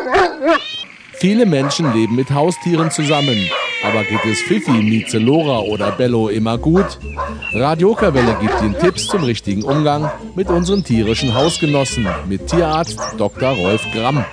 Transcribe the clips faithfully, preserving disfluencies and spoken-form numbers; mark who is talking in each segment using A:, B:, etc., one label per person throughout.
A: Viele Menschen leben mit Haustieren zusammen. Aber geht es Fifi, Mieze, Lora oder Bello immer gut? Radio Okerwelle gibt Ihnen Tipps zum richtigen Umgang mit unseren tierischen Hausgenossen mit Tierarzt Doktor Rolf Gramm.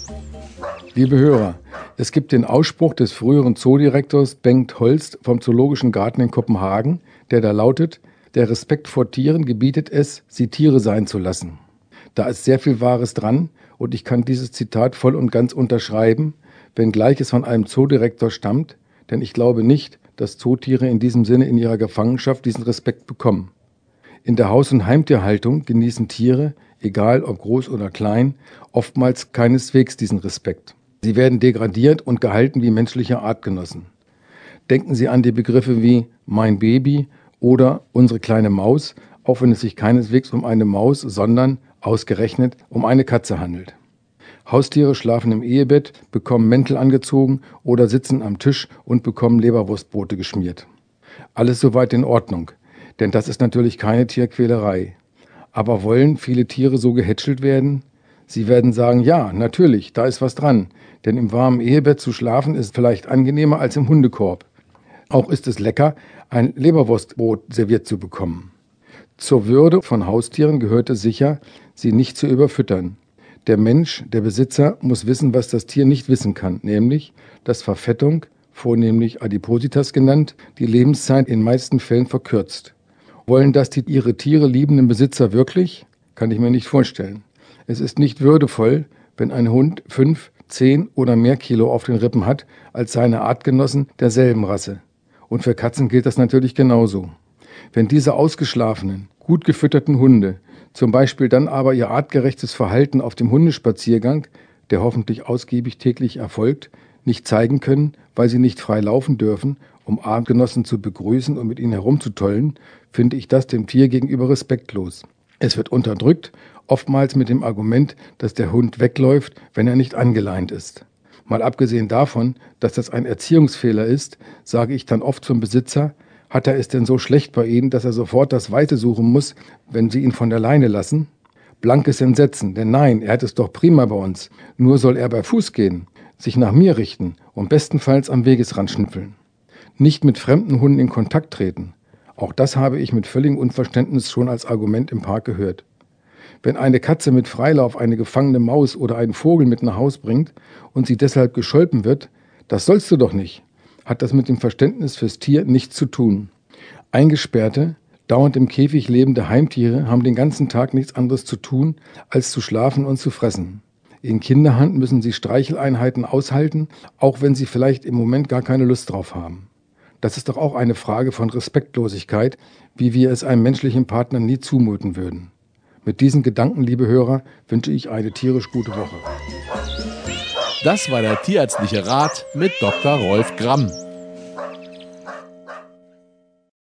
B: Liebe Hörer, es gibt den Ausspruch des früheren Zoodirektors Bengt Holst vom Zoologischen Garten in Kopenhagen, der da lautet: Der Respekt vor Tieren gebietet es, sie Tiere sein zu lassen. Da ist sehr viel Wahres dran und ich kann dieses Zitat voll und ganz unterschreiben, wenngleich es von einem Zoodirektor stammt, denn ich glaube nicht, dass Zootiere in diesem Sinne in ihrer Gefangenschaft diesen Respekt bekommen. In der Haus- und Heimtierhaltung genießen Tiere, egal ob groß oder klein, oftmals keineswegs diesen Respekt. Sie werden degradiert und gehalten wie menschliche Artgenossen. Denken Sie an die Begriffe wie mein Baby oder unsere kleine Maus, auch wenn es sich keineswegs um eine Maus, sondern ausgerechnet um eine Katze handelt. Haustiere schlafen im Ehebett, bekommen Mäntel angezogen oder sitzen am Tisch und bekommen Leberwurstbrote geschmiert. Alles soweit in Ordnung, denn das ist natürlich keine Tierquälerei. Aber wollen viele Tiere so gehätschelt werden? Sie werden sagen, ja, natürlich, da ist was dran, denn im warmen Ehebett zu schlafen ist vielleicht angenehmer als im Hundekorb. Auch ist es lecker, ein Leberwurstbrot serviert zu bekommen. Zur Würde von Haustieren gehört es sicher, sie nicht zu überfüttern. Der Mensch, der Besitzer, muss wissen, was das Tier nicht wissen kann, nämlich, dass Verfettung, vornehmlich Adipositas genannt, die Lebenszeit in meisten Fällen verkürzt. Wollen das die ihre Tiere liebenden Besitzer wirklich? Kann ich mir nicht vorstellen. Es ist nicht würdevoll, wenn ein Hund fünf, zehn oder mehr Kilo auf den Rippen hat, als seine Artgenossen derselben Rasse. Und für Katzen gilt das natürlich genauso. Wenn diese ausgeschlafenen, gut gefütterten Hunde zum Beispiel dann aber ihr artgerechtes Verhalten auf dem Hundespaziergang, der hoffentlich ausgiebig täglich erfolgt, nicht zeigen können, weil sie nicht frei laufen dürfen, um Artgenossen zu begrüßen und mit ihnen herumzutollen, finde ich das dem Tier gegenüber respektlos. Es wird unterdrückt, oftmals mit dem Argument, dass der Hund wegläuft, wenn er nicht angeleint ist. Mal abgesehen davon, dass das ein Erziehungsfehler ist, sage ich dann oft zum Besitzer: Hat er es denn so schlecht bei Ihnen, dass er sofort das Weite suchen muss, wenn Sie ihn von der Leine lassen? Blankes Entsetzen, denn nein, er hat es doch prima bei uns. Nur soll er bei Fuß gehen, sich nach mir richten und bestenfalls am Wegesrand schnüffeln. Nicht mit fremden Hunden in Kontakt treten. Auch das habe ich mit völligem Unverständnis schon als Argument im Park gehört. Wenn eine Katze mit Freilauf eine gefangene Maus oder einen Vogel mit nach Haus bringt und sie deshalb gescholpen wird, das sollst du doch nicht, hat das mit dem Verständnis fürs Tier nichts zu tun. Eingesperrte, dauernd im Käfig lebende Heimtiere haben den ganzen Tag nichts anderes zu tun, als zu schlafen und zu fressen. In Kinderhand müssen sie Streicheleinheiten aushalten, auch wenn sie vielleicht im Moment gar keine Lust drauf haben. Das ist doch auch eine Frage von Respektlosigkeit, wie wir es einem menschlichen Partner nie zumuten würden. Mit diesen Gedanken, liebe Hörer, wünsche ich eine tierisch gute Woche.
A: Das war der tierärztliche Rat mit Doktor Rolf Gramm.